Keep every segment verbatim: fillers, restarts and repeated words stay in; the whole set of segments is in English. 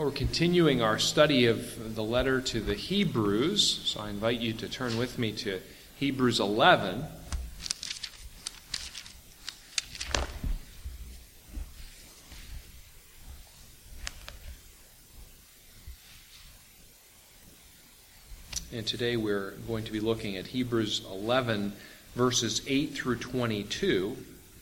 Well, we're continuing our study of the letter to the Hebrews, so I invite you to turn with me to Hebrews eleven. And today we're going to be looking at Hebrews eleven, verses eight through twenty-two,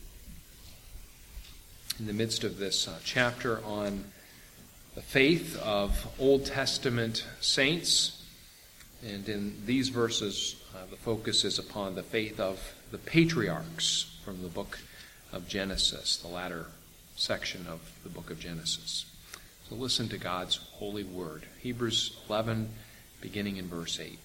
in the midst of this uh, chapter on the faith of Old Testament saints. And in these verses, uh, the focus is upon the faith of the patriarchs from the book of Genesis, the latter section of the book of Genesis. So listen to God's holy word. Hebrews eleven, beginning in verse eight.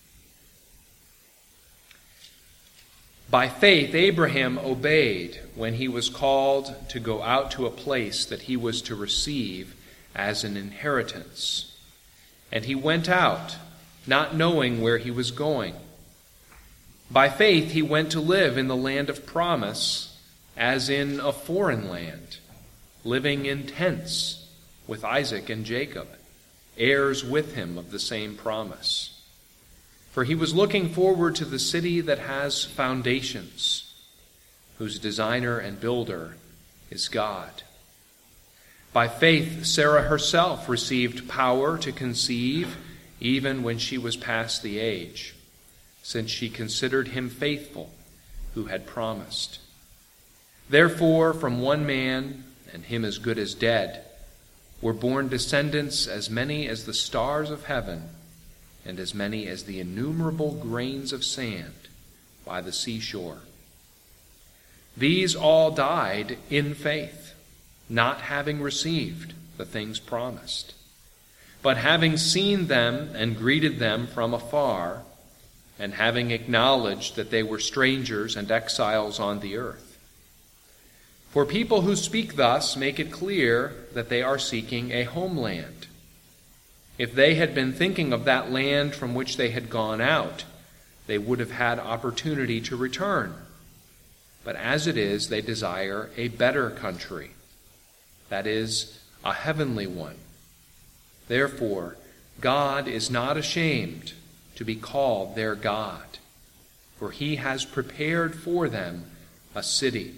By faith, Abraham obeyed when he was called to go out to a place that he was to receive as an inheritance. And he went out, not knowing where he was going. By faith, he went to live in the land of promise, as in a foreign land, living in tents with Isaac and Jacob, heirs with him of the same promise. For he was looking forward to the city that has foundations, whose designer and builder is God. By faith, Sarah herself received power to conceive even when she was past the age, since she considered him faithful who had promised. Therefore, from one man, and him as good as dead, were born descendants as many as the stars of heaven, and as many as the innumerable grains of sand by the seashore. These all died in faith, not having received the things promised, but having seen them and greeted them from afar, and having acknowledged that they were strangers and exiles on the earth. For people who speak thus make it clear that they are seeking a homeland. If they had been thinking of that land from which they had gone out, they would have had opportunity to return. But as it is, they desire a better country, that is, a heavenly one. Therefore, God is not ashamed to be called their God, for he has prepared for them a city.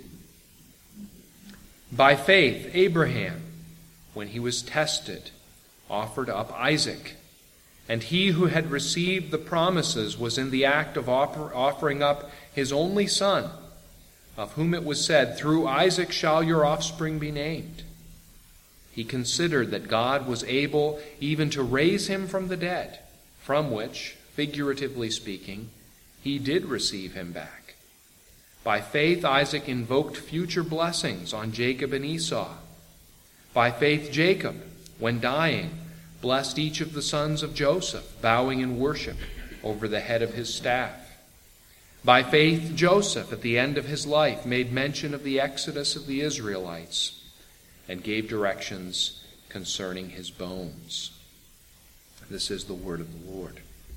By faith, Abraham, when he was tested, offered up Isaac, and he who had received the promises was in the act of offer, offering up his only son, of whom it was said, "Through Isaac shall your offspring be named." He considered that God was able even to raise him from the dead, from which, figuratively speaking, he did receive him back. By faith, Isaac invoked future blessings on Jacob and Esau. By faith, Jacob, when dying, blessed each of the sons of Joseph, bowing in worship over the head of his staff. By faith, Joseph, at the end of his life, made mention of the exodus of the Israelites and gave directions concerning his bones. This is the word of the Lord.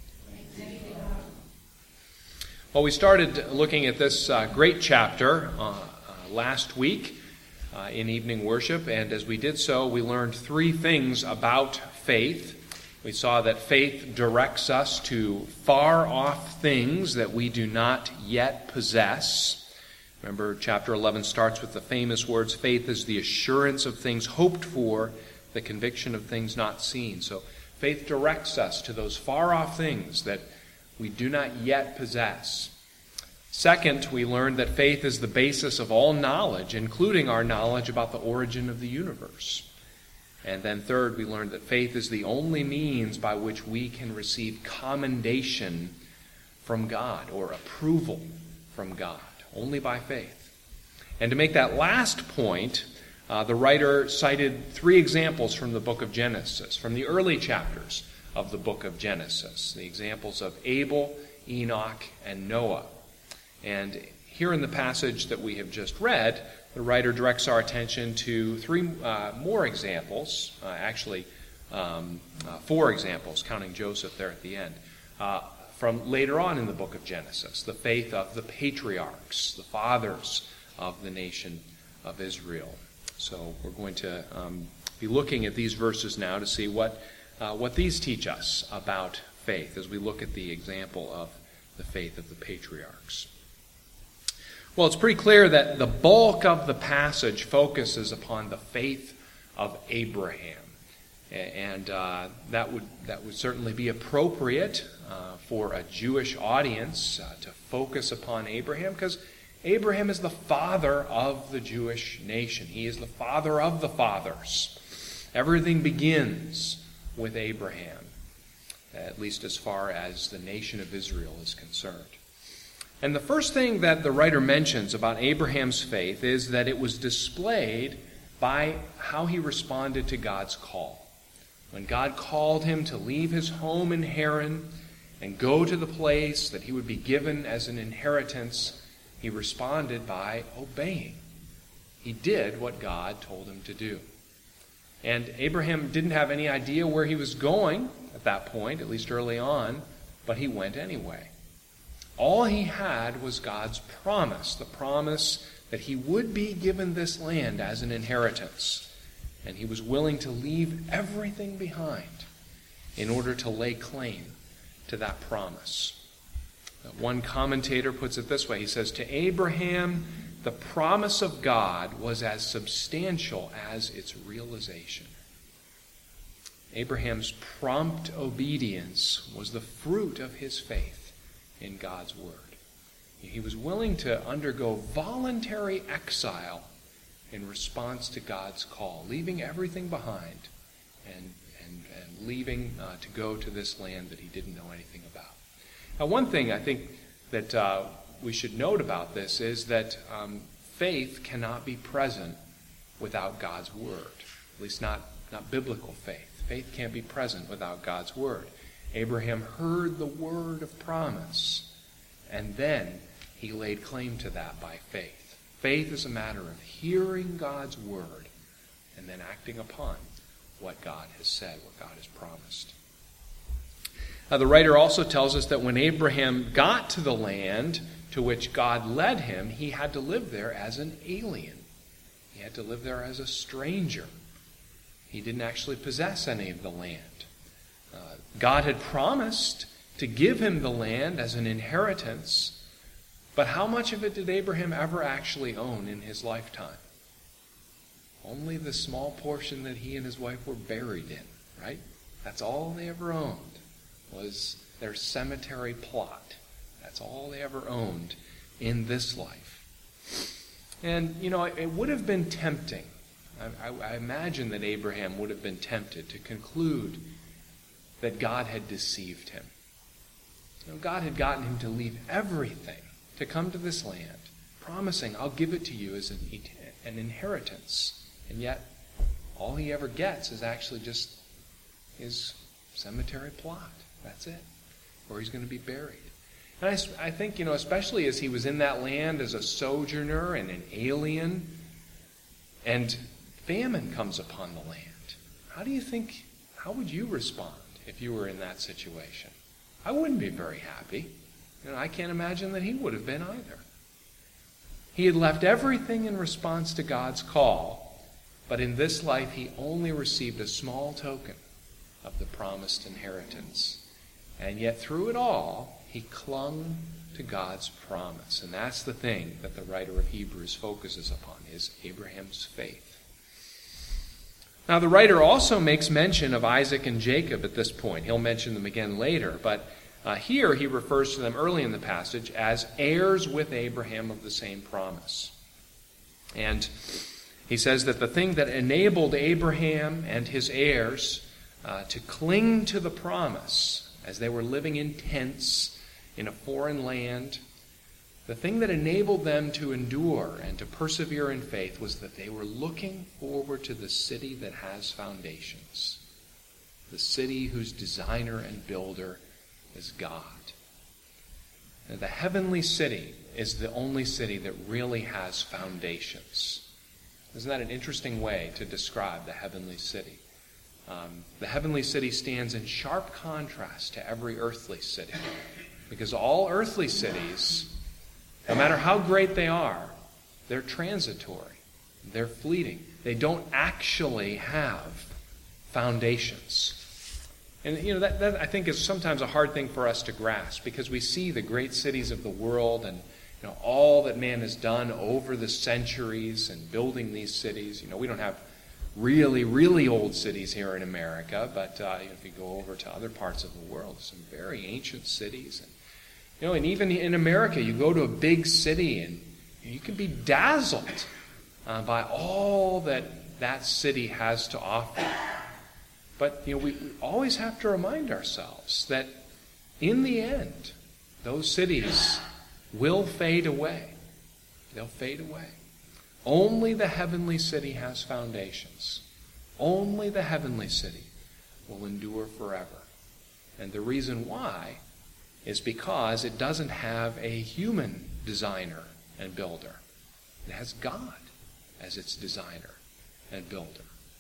Well, we started looking at this uh, great chapter uh, uh, last week uh, in evening worship, and as we did so, we learned three things about faith. We saw that faith directs us to far-off things that we do not yet possess. Remember, chapter eleven starts with the famous words, faith is the assurance of things hoped for, the conviction of things not seen. So faith directs us to those far-off things that we do not yet possess. Second, we learned that faith is the basis of all knowledge, including our knowledge about the origin of the universe. And then third, we learned that faith is the only means by which we can receive commendation from God, or approval from God, only by faith. And to make that last point, uh, the writer cited three examples from the book of Genesis, from the early chapters of the book of Genesis, the examples of Abel, Enoch, and Noah. And here in the passage that we have just read, the writer directs our attention to three uh, more examples, uh, actually um, uh, four examples, counting Joseph there at the end, uh, from later on in the book of Genesis, the faith of the patriarchs, the fathers of the nation of Israel. So we're going to um, be looking at these verses now to see what uh, what these teach us about faith as we look at the example of the faith of the patriarchs. Well, it's pretty clear that the bulk of the passage focuses upon the faith of Abraham. And uh, that would that would certainly be appropriate uh, for a Jewish audience uh, to focus upon Abraham, because Abraham is the father of the Jewish nation. He is the father of the fathers. Everything begins with Abraham, at least as far as the nation of Israel is concerned. And the first thing that the writer mentions about Abraham's faith is that it was displayed by how he responded to God's call. When God called him to leave his home in Haran and go to the place that he would be given as an inheritance, he responded by obeying. He did what God told him to do. And Abraham didn't have any idea where he was going at that point, at least early on, but he went anyway. All he had was God's promise, the promise that he would be given this land as an inheritance. And he was willing to leave everything behind in order to lay claim to that promise. One commentator puts it this way. He says, to Abraham, the promise of God was as substantial as its realization. Abraham's prompt obedience was the fruit of his faith in God's word. He was willing to undergo voluntary exile in response to God's call, leaving everything behind and, and, and leaving uh, to go to this land that he didn't know anything about. Now, one thing I think that uh, we should note about this is that um, faith cannot be present without God's word, at least not, not biblical faith. Faith can't be present without God's word. Abraham heard the word of promise, and then he laid claim to that by faith. Faith is a matter of hearing God's word and then acting upon what God has said, what God has promised. Now, the writer also tells us that when Abraham got to the land to which God led him, he had to live there as an alien. He had to live there as a stranger. He didn't actually possess any of the land. Uh, God had promised to give him the land as an inheritance, but how much of it did Abraham ever actually own in his lifetime? Only the small portion that he and his wife were buried in, right? That's all they ever owned, was their cemetery plot. That's all they ever owned in this life. And, you know, it would have been tempting. I, I, I imagine that Abraham would have been tempted to conclude that God had deceived him. You know, God had gotten him to leave everything to come to this land, promising, I'll give it to you as an, an inheritance. And yet, all he ever gets is actually just his cemetery plot. That's it, where he's going to be buried. And I, I think, you know, especially as he was in that land as a sojourner and an alien, and famine comes upon the land. How do you think, how would you respond if you were in that situation? I wouldn't be very happy. You know, I can't imagine that he would have been either. He had left everything in response to God's call, but in this life he only received a small token of the promised inheritance. And yet through it all, he clung to God's promise. And that's the thing that the writer of Hebrews focuses upon, is Abraham's faith. Now, the writer also makes mention of Isaac and Jacob at this point. He'll mention them again later, but uh, here he refers to them early in the passage as heirs with Abraham of the same promise. And he says that the thing that enabled Abraham and his heirs uh, to cling to the promise as they were living in tents in a foreign land, the thing that enabled them to endure and to persevere in faith was that they were looking forward to the city that has foundations, the city whose designer and builder is God. And the heavenly city is the only city that really has foundations. Isn't that an interesting way to describe the heavenly city? Um, the heavenly city stands in sharp contrast to every earthly city, because all earthly cities, no matter how great they are, they're transitory. They're fleeting. they don't actually have foundations. And, you know, that, that I think is sometimes a hard thing for us to grasp, because we see the great cities of the world and, you know, all that man has done over the centuries in building these cities. You know, we don't have really, really old cities here in America, but uh, if you go over to other parts of the world, some very ancient cities. And, you know, and even in America, you go to a big city and you can be dazzled uh, by all that that city has to offer. But, you know, we, we always have to remind ourselves that in the end, those cities will fade away. They'll fade away. Only the heavenly city has foundations. Only the heavenly city will endure forever. And the reason why is because it doesn't have a human designer and builder. It has God as its designer and builder.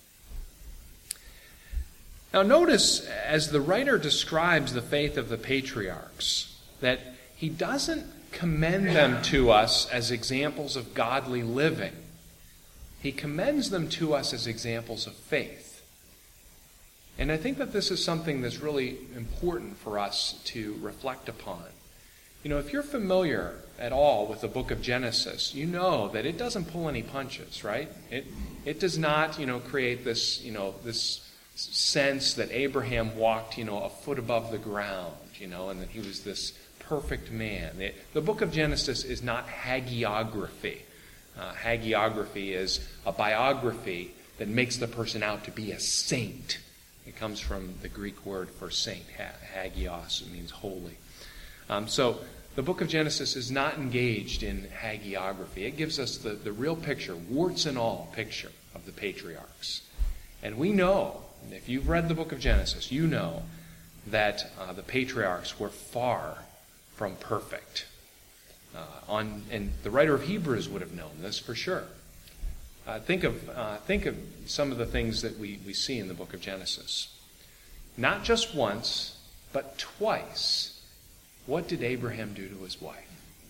Now notice, as the writer describes the faith of the patriarchs, that he doesn't commend them to us as examples of godly living. He commends them to us as examples of faith. And I think that this is something that's really important for us to reflect upon. You know, if you're familiar at all with the book of Genesis, you know that it doesn't pull any punches, right? It it does not, you know, create this, you know, this sense that Abraham walked, you know, a foot above the ground, you know, and that he was this perfect man. The, the book of Genesis is not hagiography. Uh, hagiography is a biography that makes the person out to be a saint. It comes from the Greek word for saint, hagios. It means holy. Um, so the book of Genesis is not engaged in hagiography. It gives us the, the real picture, warts and all picture of the patriarchs. And we know, if you've read the book of Genesis, you know that uh, the patriarchs were far from perfect. Uh, on, and the writer of Hebrews would have known this for sure. Uh, think of uh, think of some of the things that we, we see in the book of Genesis. Not just once, but twice. What did Abraham do to his wife?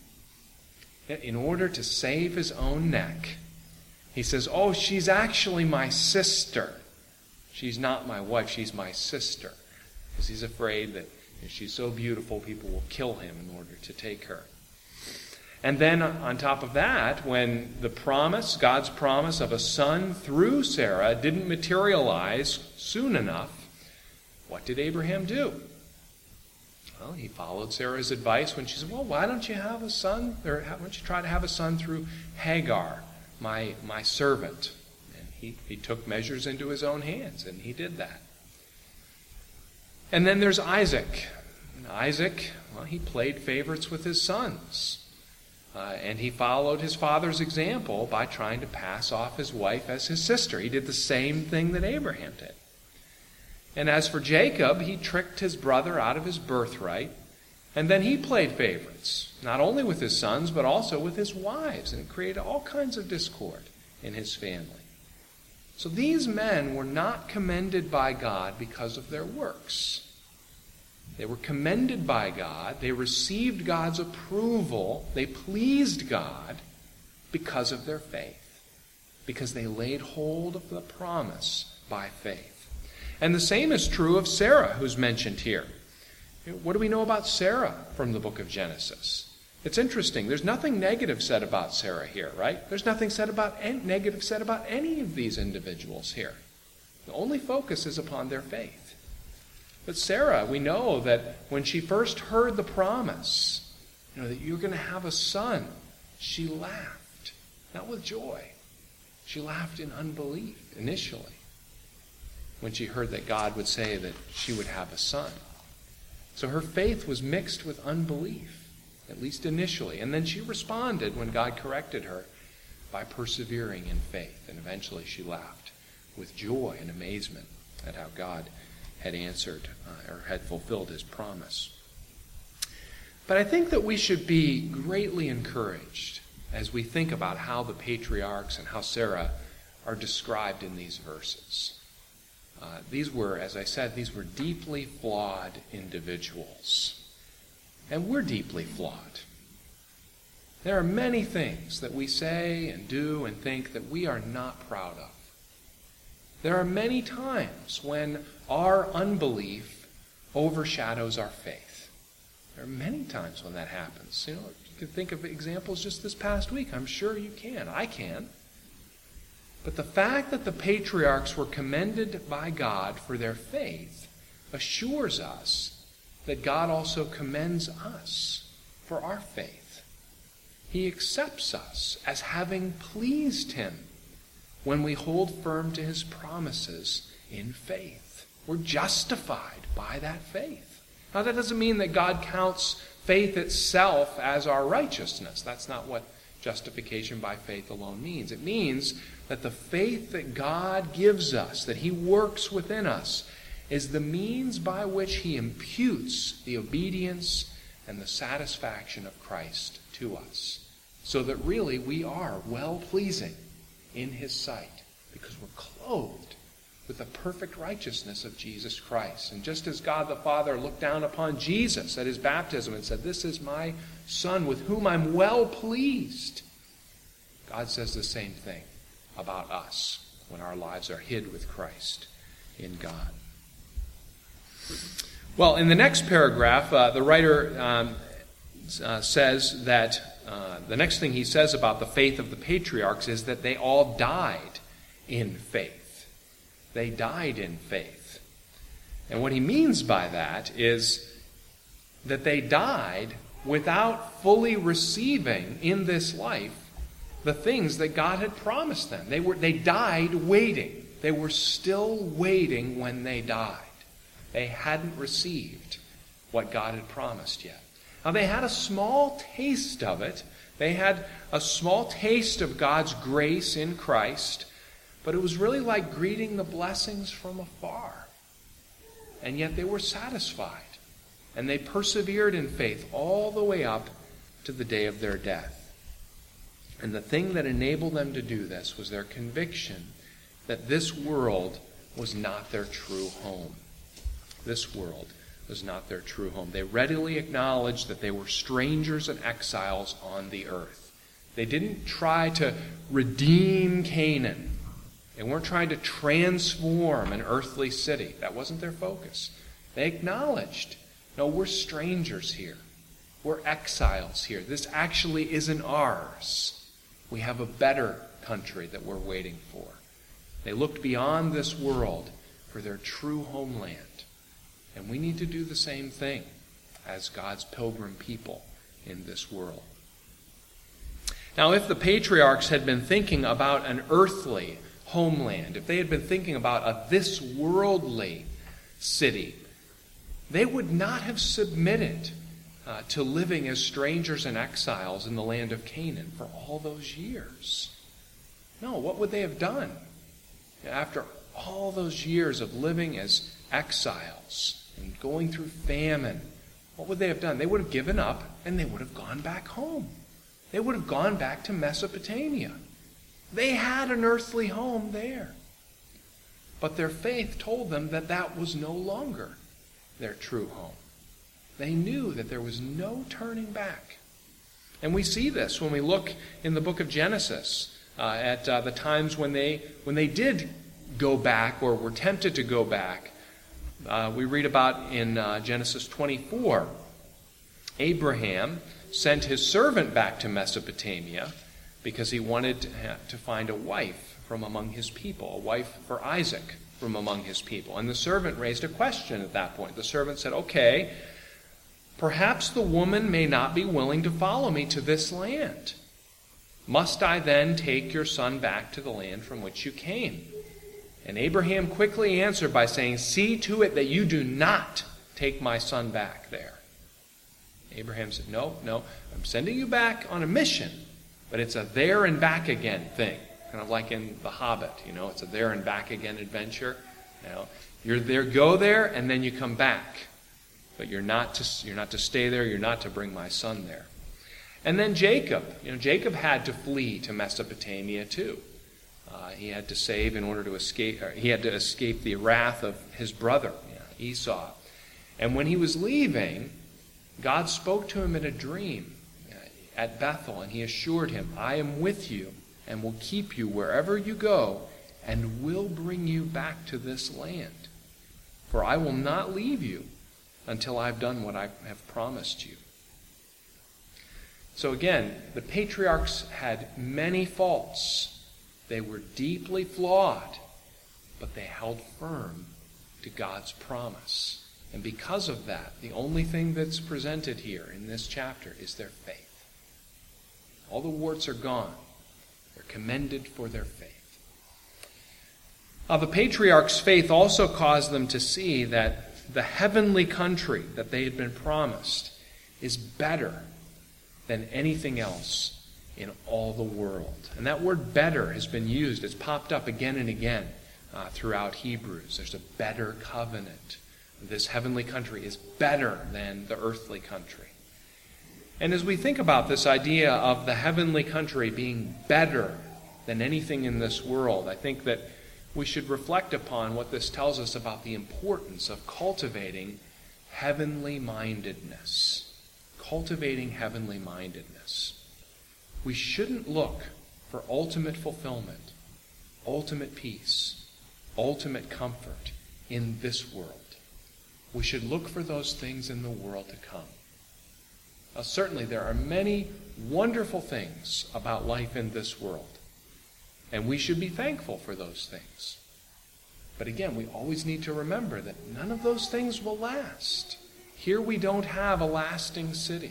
In order to save his own neck, he says, oh, she's actually my sister. She's not my wife, she's my sister. Because he's afraid that if she's so beautiful, people will kill him in order to take her. And then on top of that, when the promise, God's promise of a son through Sarah didn't materialize soon enough, what did Abraham do? Well, he followed Sarah's advice when she said, well, why don't you have a son, or why don't you try to have a son through Hagar, my, my servant? And he, he took measures into his own hands, and he did that. And then there's Isaac. And Isaac, well, he played favorites with his sons. Uh, and he followed his father's example by trying to pass off his wife as his sister. He did the same thing that Abraham did. And as for Jacob, he tricked his brother out of his birthright, and then he played favorites, not only with his sons, but also with his wives, and it created all kinds of discord in his family. So these men were not commended by God because of their works. They were commended by God. They received God's approval. They pleased God because of their faith, because they laid hold of the promise by faith. And the same is true of Sarah, who's mentioned here. What do we know about Sarah from the book of Genesis? It's interesting. There's nothing negative said about Sarah here, right? There's nothing said about any, negative said about any of these individuals here. The only focus is upon their faith. But Sarah, we know that when she first heard the promise, you know, that you're going to have a son, she laughed, not with joy. She laughed in unbelief initially when she heard that God would say that she would have a son. So her faith was mixed with unbelief, at least initially. And then she responded when God corrected her by persevering in faith. And eventually she laughed with joy and amazement at how God had answered uh, or had fulfilled his promise. But I think that we should be greatly encouraged as we think about how the patriarchs and how Sarah are described in these verses. Uh, these were, as I said, these were deeply flawed individuals. And we're deeply flawed. There are many things that we say and do and think that we are not proud of. There are many times when our unbelief overshadows our faith. There are many times when that happens. You know, you can think of examples just this past week. I'm sure you can. I can. But the fact that the patriarchs were commended by God for their faith assures us that God also commends us for our faith. He accepts us as having pleased him when we hold firm to his promises in faith. We're justified by that faith. Now, that doesn't mean that God counts faith itself as our righteousness. That's not what justification by faith alone means. It means that the faith that God gives us, that he works within us, is the means by which he imputes the obedience and the satisfaction of Christ to us, so that really we are well-pleasing in his sight, because we're clothed with the perfect righteousness of Jesus Christ. And just as God the Father looked down upon Jesus at his baptism and said, "This is my Son with whom I'm well pleased," God says the same thing about us when our lives are hid with Christ in God. Well, in the next paragraph, uh, the writer um, uh, says that uh, the next thing he says about the faith of the patriarchs is that they all died in faith. They died in faith. And what he means by that is that they died without fully receiving in this life the things that God had promised them. They were they died waiting. They were still waiting when they died. They hadn't received what God had promised yet. Now, they had a small taste of it. They had a small taste of God's grace in Christ, but it was really like greeting the blessings from afar. And yet they were satisfied, and they persevered in faith all the way up to the day of their death. And the thing that enabled them to do this was their conviction that this world was not their true home. This world was not their true home. They readily acknowledged that they were strangers and exiles on the earth. They didn't try to redeem Canaan. They weren't trying to transform an earthly city. That wasn't their focus. They acknowledged, no, we're strangers here. We're exiles here. This actually isn't ours. We have a better country that we're waiting for. They looked beyond this world for their true homeland. And we need to do the same thing as God's pilgrim people in this world. Now, if the patriarchs had been thinking about an earthly homeland, if they had been thinking about a this worldly city, they would not have submitted uh, to living as strangers and exiles in the land of Canaan for all those years. No, what would they have done? After all those years of living as exiles and going through famine, what would they have done? They would have given up and they would have gone back home. They would have gone back to Mesopotamia. They had an earthly home there. But their faith told them that that was no longer their true home. They knew that there was no turning back. And we see this when we look in the book of Genesis uh, at uh, the times when they when they did go back or were tempted to go back. Uh, we read about in uh, Genesis twenty-four, Abraham sent his servant back to Mesopotamia because he wanted to, have, to find a wife from among his people, a wife for Isaac from among his people. And the servant raised a question at that point. The servant said, okay, perhaps the woman may not be willing to follow me to this land. Must I then take your son back to the land from which you came? And Abraham quickly answered by saying, see to it that you do not take my son back there. Abraham said, no, no, I'm sending you back on a mission, but it's a there and back again thing. Kind of like in The Hobbit, you know, it's a there and back again adventure. You know, you're there, go there, and then you come back. But you're not to you're not to stay there, you're not to bring my son there. And then Jacob, you know, Jacob had to flee to Mesopotamia too. Uh, he had to save in order to escape, or he had to escape the wrath of his brother, you know, Esau. And when he was leaving, God spoke to him in a dream at Bethel, and he assured him, I am with you and will keep you wherever you go and will bring you back to this land. For I will not leave you until I've done what I have promised you. So again, the patriarchs had many faults. They were deeply flawed, but they held firm to God's promise. And because of that, the only thing that's presented here in this chapter is their faith. All the warts are gone. They're commended for their faith. Now, the patriarchs' faith also caused them to see that the heavenly country that they had been promised is better than anything else in all the world. And that word better has been used. It's popped up again and again uh, throughout Hebrews. There's a better covenant. This heavenly country is better than the earthly country. And as we think about this idea of the heavenly country being better than anything in this world, I think that we should reflect upon what this tells us about the importance of cultivating heavenly mindedness. Cultivating heavenly mindedness. We shouldn't look for ultimate fulfillment, ultimate peace, ultimate comfort in this world. We should look for those things in the world to come. Now, certainly there are many wonderful things about life in this world, and we should be thankful for those things. But again, we always need to remember that none of those things will last. Here we don't have a lasting city.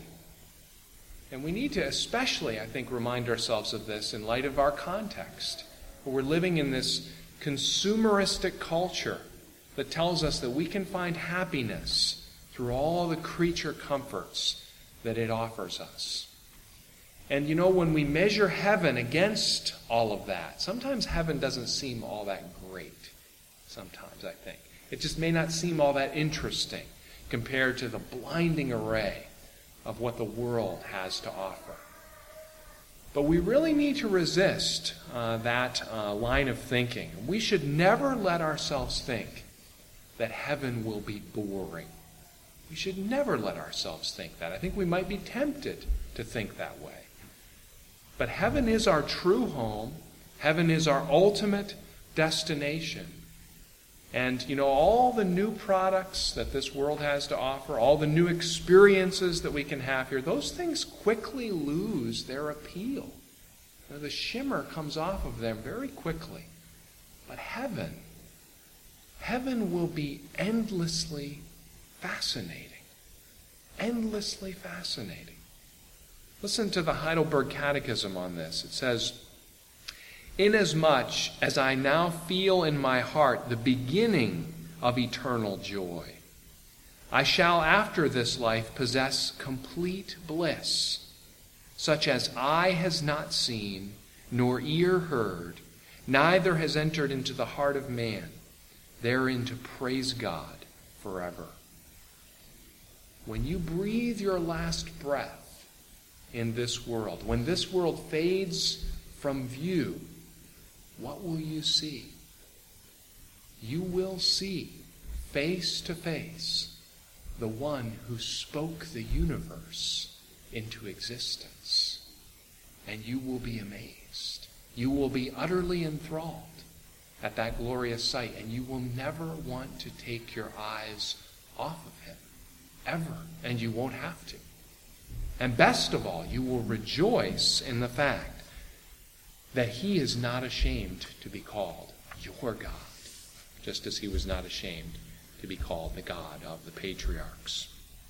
And we need to especially, I think, remind ourselves of this in light of our context. We're living in this consumeristic culture that tells us that we can find happiness through all the creature comforts that it offers us. And you know, when we measure heaven against all of that, sometimes heaven doesn't seem all that great. Sometimes, I think. It just may not seem all that interesting compared to the blinding array of what the world has to offer. But we really need to resist uh, that uh, line of thinking. We should never let ourselves think that heaven will be boring. We should never let ourselves think that. I think we might be tempted to think that way. But heaven is our true home. Heaven is our ultimate destination. And, you know, all the new products that this world has to offer, all the new experiences that we can have here, those things quickly lose their appeal. You know, the shimmer comes off of them very quickly. But heaven, heaven will be endlessly fascinating. Endlessly fascinating. Listen to the Heidelberg Catechism on this. It says, "Inasmuch as I now feel in my heart the beginning of eternal joy, I shall after this life possess complete bliss, such as eye has not seen, nor ear heard, neither has entered into the heart of man, therein to praise God forever." When you breathe your last breath in this world, when this world fades from view, what will you see? You will see, face to face, the one who spoke the universe into existence. And you will be amazed. You will be utterly enthralled at that glorious sight, and you will never want to take your eyes off of him, ever, and you won't have to. And best of all, you will rejoice in the fact that he is not ashamed to be called your God, just as he was not ashamed to be called the God of the patriarchs.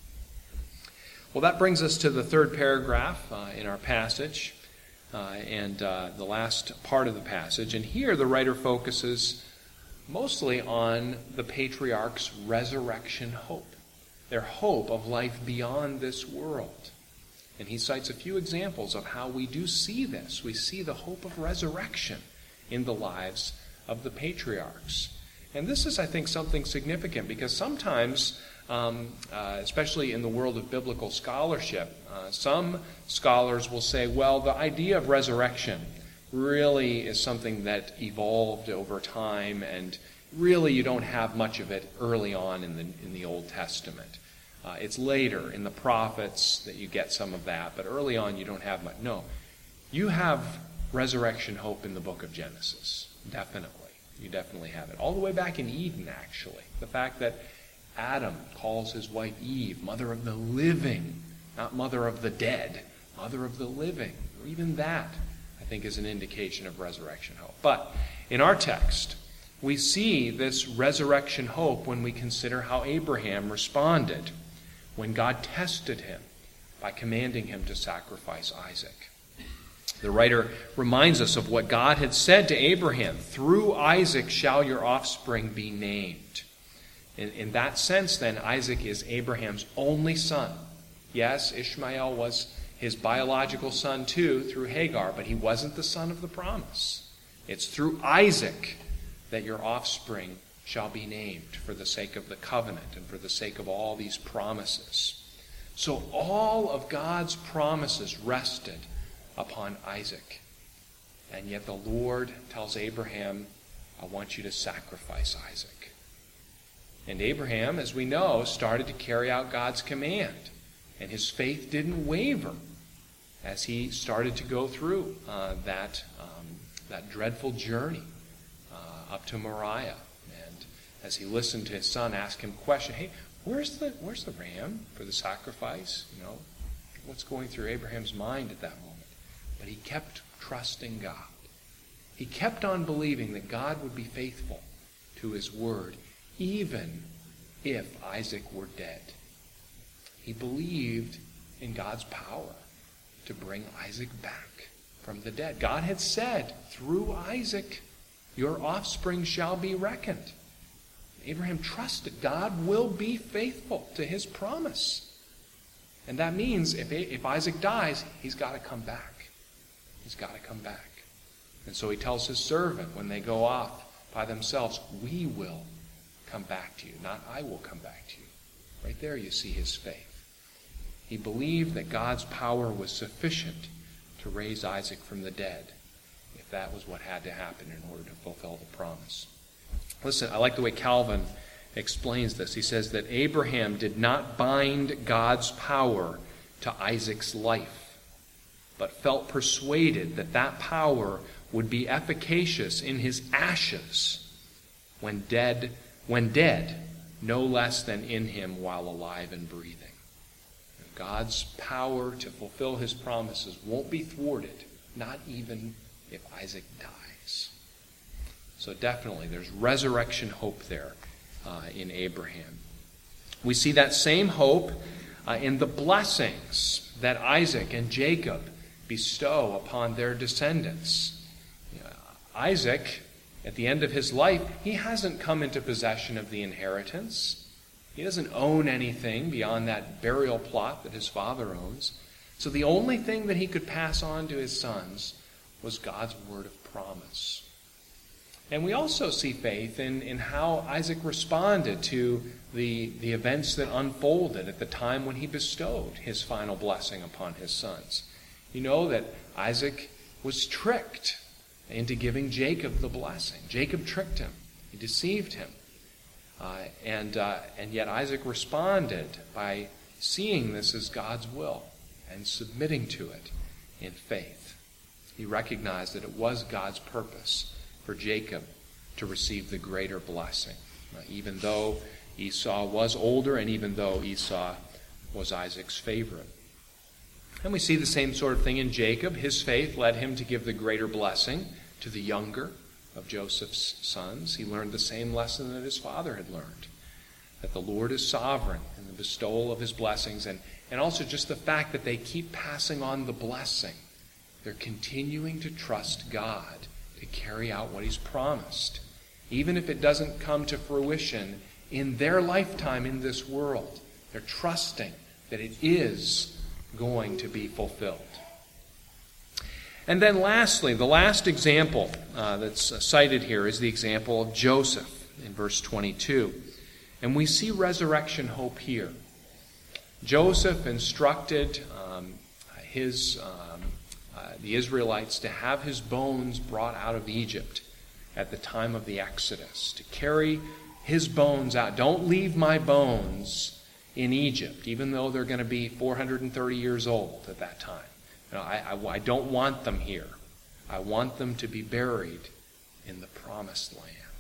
Well, that brings us to the third paragraph uh, in our passage, uh, and uh, the last part of the passage. And here the writer focuses mostly on the patriarchs' resurrection hope, their hope of life beyond this world. And he cites a few examples of how we do see this. We see the hope of resurrection in the lives of the patriarchs. And this is, I think, something significant because sometimes, um, uh, especially in the world of biblical scholarship, uh, some scholars will say, well, the idea of resurrection really is something that evolved over time, and really you don't have much of it early on in the in the Old Testament. Uh, it's later in the prophets that you get some of that, but early on you don't have much. No, you have resurrection hope in the book of Genesis, definitely. You definitely have it. All the way back in Eden, actually. The fact that Adam calls his wife Eve, mother of the living, not mother of the dead, mother of the living. Even that, I think, is an indication of resurrection hope. But in our text, we see this resurrection hope when we consider how Abraham responded when God tested him by commanding him to sacrifice Isaac. The writer reminds us of what God had said to Abraham, "Through Isaac shall your offspring be named." In, in that sense, then, Isaac is Abraham's only son. Yes, Ishmael was his biological son too, through Hagar, but he wasn't the son of the promise. It's through Isaac that your offspring shall be named for the sake of the covenant and for the sake of all these promises. So all of God's promises rested upon Isaac. And yet the Lord tells Abraham, I want you to sacrifice Isaac. And Abraham, as we know, started to carry out God's command. And his faith didn't waver as he started to go through uh, that, um, that dreadful journey uh, up to Moriah. And as he listened to his son ask him a question, hey, where's the, where's the ram for the sacrifice? You know, what's going through Abraham's mind at that moment? But he kept trusting God. He kept on believing that God would be faithful to his word, even if Isaac were dead. He believed in God's power to bring Isaac back from the dead. God had said, through Isaac, your offspring shall be reckoned. Abraham trusted God will be faithful to his promise. And that means if, if Isaac dies, he's got to come back. He's got to come back. And so he tells his servant when they go off by themselves, we will come back to you, not I will come back to you. Right there you see his faith. He believed that God's power was sufficient to raise Isaac from the dead, if that was what had to happen in order to fulfill the promise. Listen, I like the way Calvin explains this. He says that Abraham did not bind God's power to Isaac's life, but felt persuaded that that power would be efficacious in his ashes when dead, when dead, no less than in him while alive and breathing. And God's power to fulfill his promises won't be thwarted, not even if Isaac dies. So definitely there's resurrection hope there uh, in Abraham. We see that same hope uh, in the blessings that Isaac and Jacob bestow upon their descendants. You know, Isaac, at the end of his life, he hasn't come into possession of the inheritance. He doesn't own anything beyond that burial plot that his father owns. So the only thing that he could pass on to his sons was God's word of promise. And we also see faith in, in how Isaac responded to the, the events that unfolded at the time when he bestowed his final blessing upon his sons. You know that Isaac was tricked into giving Jacob the blessing. Jacob tricked him. He deceived him. Uh, and, uh, and yet Isaac responded by seeing this as God's will and submitting to it in faith. He recognized that it was God's purpose for Jacob to receive the greater blessing, uh, even though Esau was older and even though Esau was Isaac's favorite. And we see the same sort of thing in Jacob. His faith led him to give the greater blessing to the younger of Joseph's sons. He learned the same lesson that his father had learned, that the Lord is sovereign in the bestowal of his blessings, and, and also just the fact that they keep passing on the blessing. They're continuing to trust God to carry out what he's promised, even if it doesn't come to fruition in their lifetime in this world. They're trusting that it is going to be fulfilled. And then lastly, the last example uh, that's cited here is the example of Joseph in verse twenty-two. And we see resurrection hope here. Joseph instructed um, his um, uh, the Israelites to have his bones brought out of Egypt at the time of the Exodus, to carry his bones out. Don't leave my bones in Egypt, even though they're going to be four hundred thirty years old at that time. You know, I, I, I don't want them here. I want them to be buried in the promised land.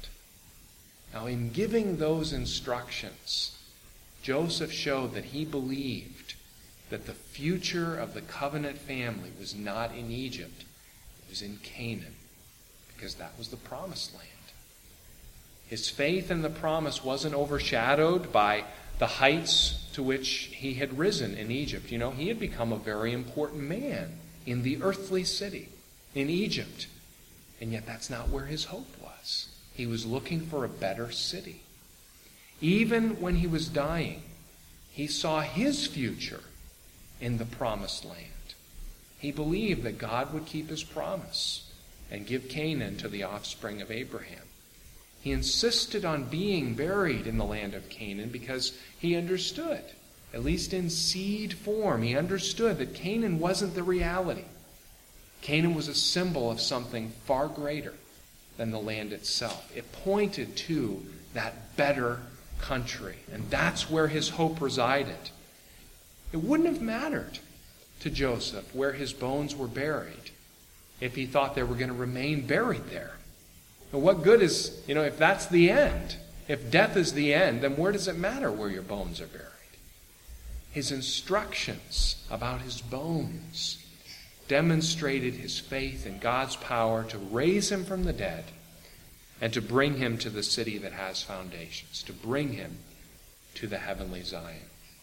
Now, in giving those instructions, Joseph showed that he believed that the future of the covenant family was not in Egypt, it was in Canaan, because that was the promised land. His faith in the promise wasn't overshadowed by the heights to which he had risen in Egypt. You know, he had become a very important man in the earthly city, in Egypt. And yet that's not where his hope was. He was looking for a better city. Even when he was dying, he saw his future in the promised land. He believed that God would keep his promise and give Canaan to the offspring of Abraham. He insisted on being buried in the land of Canaan because he understood, at least in seed form, he understood that Canaan wasn't the reality. Canaan was a symbol of something far greater than the land itself. It pointed to that better country, and that's where his hope resided. It wouldn't have mattered to Joseph where his bones were buried if he thought they were going to remain buried there. But what good is, you know, if that's the end, if death is the end, then where does it matter where your bones are buried? His instructions about his bones demonstrated his faith in God's power to raise him from the dead and to bring him to the city that has foundations, to bring him to the heavenly Zion.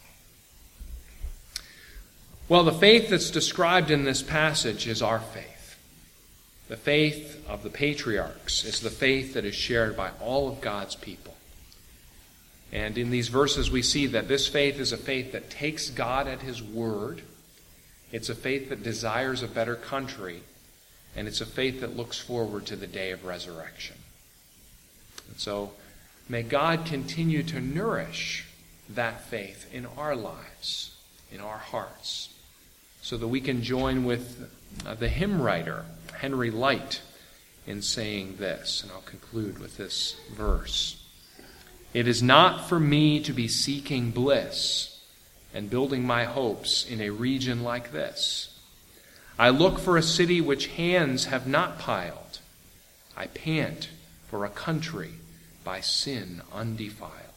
Well, the faith that's described in this passage is our faith. The faith of the patriarchs is the faith that is shared by all of God's people. And in these verses we see that this faith is a faith that takes God at his word. It's a faith that desires a better country. And it's a faith that looks forward to the day of resurrection. And so may God continue to nourish that faith in our lives, in our hearts, so that we can join with uh, the hymn writer, Henry Light, in saying this, and I'll conclude with this verse. It is not for me to be seeking bliss and building my hopes in a region like this. I look for a city which hands have not piled. I pant for a country by sin undefiled.